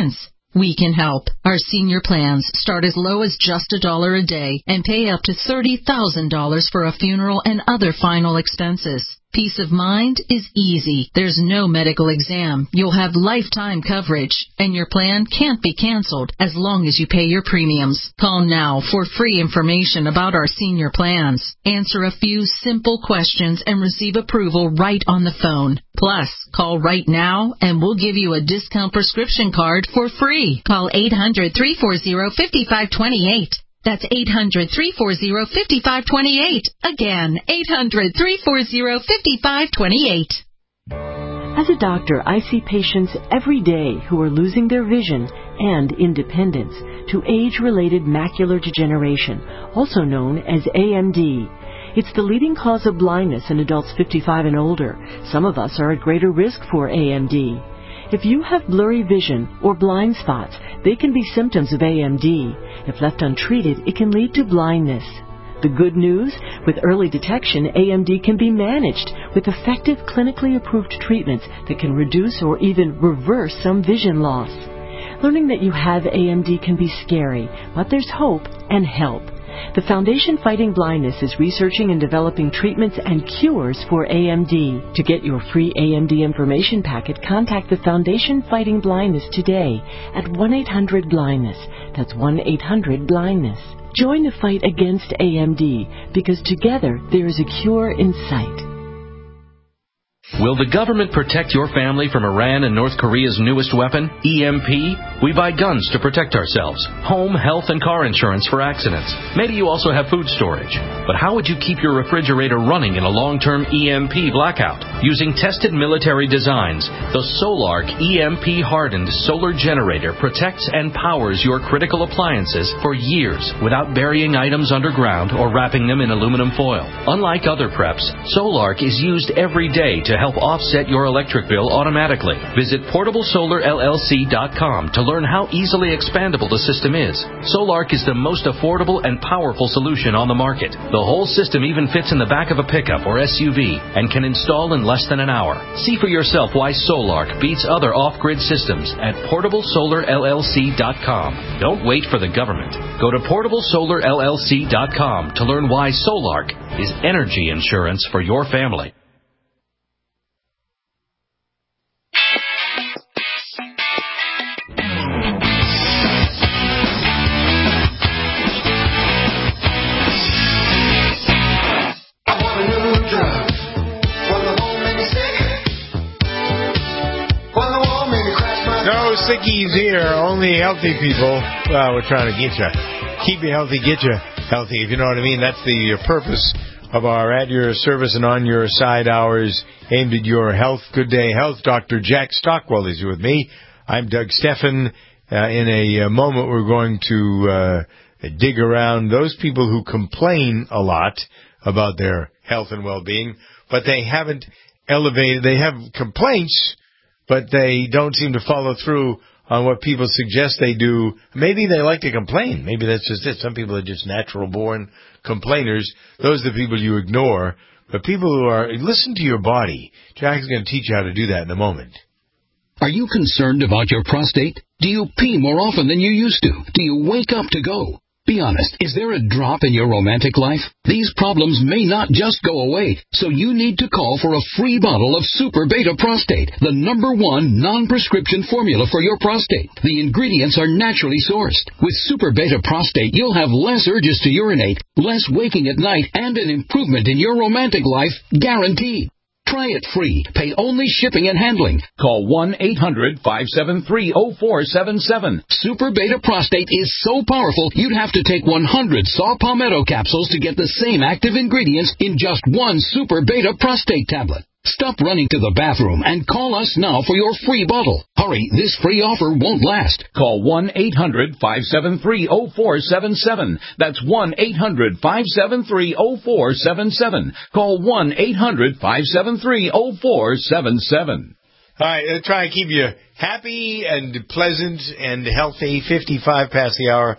We can help. Our senior plans start as low as just a dollar a day and pay up to thirty thousand dollars for a funeral and other final expenses. Peace of mind is easy. There's no medical exam. You'll have lifetime coverage, and your plan can't be canceled as long as you pay your premiums. Call now for free information about our senior plans. Answer a few simple questions and receive approval right on the phone. Plus, call right now and we'll give you a discount prescription card for free. Call eight hundred, three four zero, five five two eight. That's eight hundred, three four zero, five five two eight. Again, eight hundred, three four zero, five five two eight. As a doctor, I see patients every day who are losing their vision and independence to age-related macular degeneration, also known as A M D. It's the leading cause of blindness in adults fifty-five and older. Some of us are at greater risk for A M D. If you have blurry vision or blind spots, they can be symptoms of A M D. If left untreated, it can lead to blindness. The good news? With early detection, A M D can be managed with effective clinically approved treatments that can reduce or even reverse some vision loss. Learning that you have A M D can be scary, but there's hope and help. The Foundation Fighting Blindness is researching and developing treatments and cures for A M D. To get your free A M D information packet, contact the Foundation Fighting Blindness today at one eight hundred blindness. That's one eight hundred blindness. Join the fight against A M D, because together there is a cure in sight. Will the government protect your family from Iran and North Korea's newest weapon, E M P? We buy guns to protect ourselves, home, health, and car insurance for accidents. Maybe you also have food storage. But how would you keep your refrigerator running in a long-term E M P blackout? Using tested military designs, the Solark E M P-hardened solar generator protects and powers your critical appliances for years without burying items underground or wrapping them in aluminum foil. Unlike other preps, Solark is used every day to help offset your electric bill automatically. Visit portable solar L L C dot com to learn how easily expandable the system is. Solark is the most affordable and powerful solution on the market. The whole system even fits in the back of a pickup or S U V and can install in less than an hour. See for yourself why Solark beats other off-grid systems at portable solar L L C dot com. Don't wait for the government. Go to portable solar L L C dot com to learn why Solark is energy insurance for your family. No sickies here, only healthy people. Well, we're trying to get you. Keep you healthy, get you healthy, if you know what I mean. That's the purpose of our At Your Service and On Your Side hours aimed at your health. Good Day Health. Doctor Jack Stockwell is with me. I'm Doug Steffen. Uh, in a, a moment, we're going to uh, dig around those people who complain a lot about their health and well-being, but they haven't elevated. They have complaints, but they don't seem to follow through on what people suggest they do. Maybe they like to complain. Maybe that's just it. Some people are just natural-born complainers. Those are the people you ignore. But people who are, listen to your body. Jack's going to teach you how to do that in a moment. Are you concerned about your prostate? Do you pee more often than you used to? Do you wake up to go? Be honest, is there a drop in your romantic life? These problems may not just go away, so you need to call for a free bottle of Super Beta Prostate, the number one non-prescription formula for your prostate. The ingredients are naturally sourced. With Super Beta Prostate, you'll have less urges to urinate, less waking at night, and an improvement in your romantic life guaranteed. Try it free. Pay only shipping and handling. Call one eight hundred, five seven three, oh four seven seven. Super Beta Prostate is so powerful, you'd have to take one hundred Saw Palmetto capsules to get the same active ingredients in just one Super Beta Prostate tablet. Stop running to the bathroom and call us now for your free bottle. Hurry, this free offer won't last. Call one eight hundred, five seven three, oh four seven seven. That's one eight hundred, five seven three, oh four seven seven. Call one eight hundred, five seven three, oh four seven seven. All right, let's try and keep you happy and pleasant and healthy. fifty-five past the hour.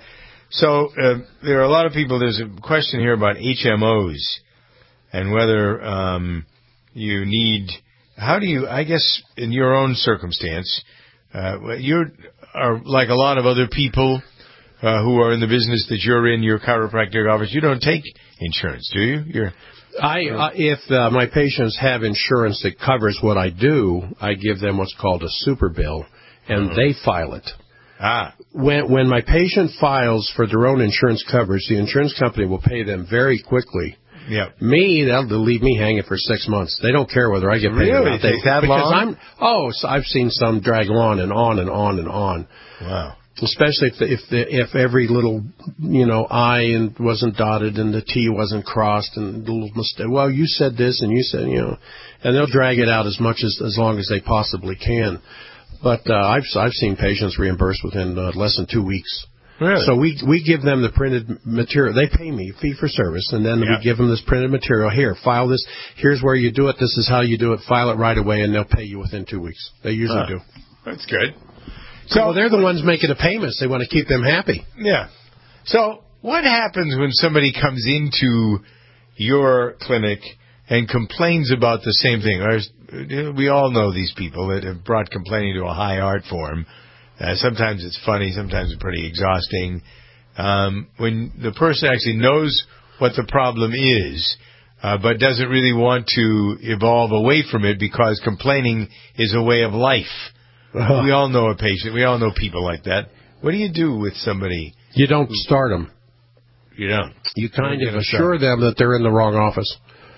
So uh, there are a lot of people, there's a question here about H M Os and whether... Um, You need, how do you, I guess, in your own circumstance, uh, you're are like a lot of other people uh, who are in the business that you're in, your chiropractic office. You don't take insurance, do you? You're I uh, if uh, my patients have insurance that covers what I do, I give them what's called a super bill, and mm-hmm. they file it. Ah. When when my patient files for their own insurance coverage, the insurance company will pay them very quickly. Yeah. Me, they'll, they'll leave me hanging for six months. They don't care whether I get paid really? or not. They take that because long? I'm oh, so I've seen some drag on and on and on and on. Wow. Especially if the, if the, if every little you know I and wasn't dotted and the T wasn't crossed and the little mistake. Well, you said this and you said you know, and they'll drag it out as much as as long as they possibly can. But uh, I've I've seen patients reimbursed within uh, less than two weeks. Really? So we we give them the printed material. They pay me fee for service, and then yeah. we give them this printed material. Here, file this. Here's where you do it. This is how you do it. File it right away, and they'll pay you within two weeks. They usually huh. do. That's good. So well, they're the ones making the payments. They want to keep them happy. Yeah. So what happens when somebody comes into your clinic and complains about the same thing? We all know these people that have brought complaining to a high art form. Uh, sometimes it's funny, sometimes it's pretty exhausting. Um, when the person actually knows what the problem is, uh, but doesn't really want to evolve away from it because complaining is a way of life. Uh-huh. We all know a patient. We all know people like that. What do you do with somebody? You don't start them. You don't. You kind of assure them that they're in the wrong office.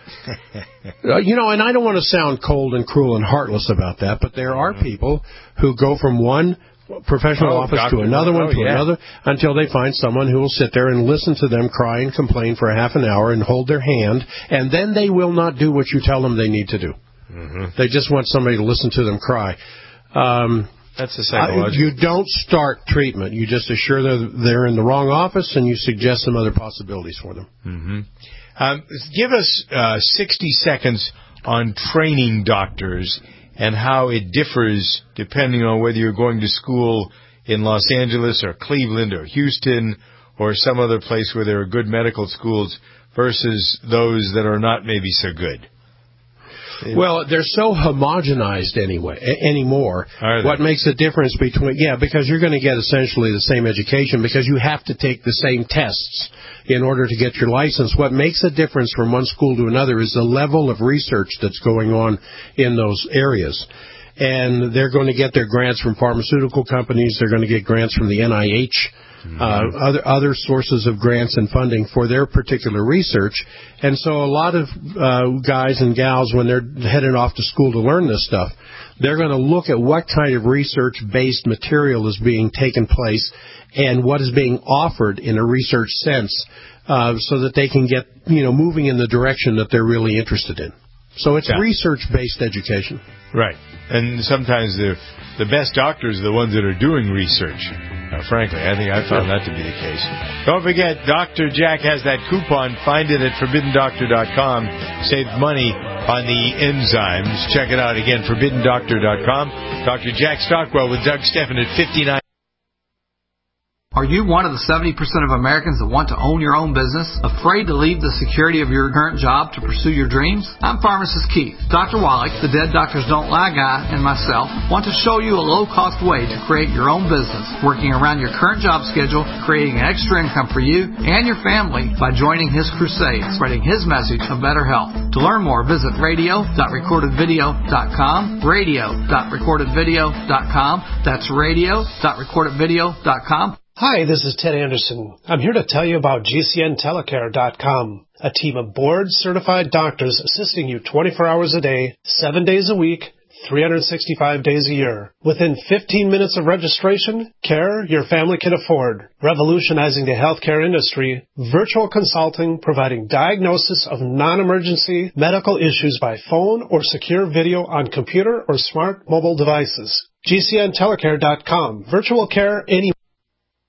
uh, you know, and I don't want to sound cold and cruel and heartless about that, but there are people who go from one professional oh, office doctor, to another one oh, to yeah. another until they find someone who will sit there and listen to them cry and complain for half an hour and hold their hand, and then they will not do what you tell them they need to do. Mm-hmm. They just want somebody to listen to them cry. Um, That's the psychological. You don't start treatment. You just assure them they're in the wrong office, and you suggest some other possibilities for them. Mm-hmm. Um, give us uh, sixty seconds on training doctors and how it differs depending on whether you're going to school in Los Angeles or Cleveland or Houston or some other place where there are good medical schools versus those that are not maybe so good. Well, they're so homogenized anyway anymore. What makes the difference between yeah, because you're going to get essentially the same education because you have to take the same tests in order to get your license. What makes a difference from one school to another is the level of research that's going on in those areas. And they're going to get their grants from pharmaceutical companies. They're going to get grants from the N I H. Mm-hmm. Uh, other other sources of grants and funding for their particular research. And so a lot of uh, guys and gals, when they're headed off to school to learn this stuff, they're going to look at what kind of research-based material is being taken place and what is being offered in a research sense uh, so that they can get, you know, moving in the direction that they're really interested in. So it's yeah. research-based education. Right. And sometimes the the best doctors are the ones that are doing research. Uh, frankly, I think I found that to be the case. Don't forget, Doctor Jack has that coupon. Find it at forbidden doctor dot com. Save money on the enzymes. Check it out again, forbidden doctor dot com. Doctor Jack Stockwell with Doug Steffen at fifty-nine. Are you one of the seventy percent of Americans that want to own your own business? Afraid to leave the security of your current job to pursue your dreams? I'm Pharmacist Keith. Doctor Wallach, the Dead Doctors Don't Lie guy, and myself want to show you a low-cost way to create your own business, working around your current job schedule, creating an extra income for you and your family by joining his crusade, spreading his message of better health. To learn more, visit radio dot recorded video dot com, radio dot recorded video dot com. That's radio dot recorded video dot com. Hi, this is Ted Anderson. I'm here to tell you about G C N telecare dot com, a team of board-certified doctors assisting you twenty-four hours a day, seven days a week, three hundred sixty-five days a year. Within fifteen minutes of registration, care your family can afford. Revolutionizing the healthcare industry, virtual consulting providing diagnosis of non-emergency medical issues by phone or secure video on computer or smart mobile devices. G C N telecare dot com. Virtual care anywhere.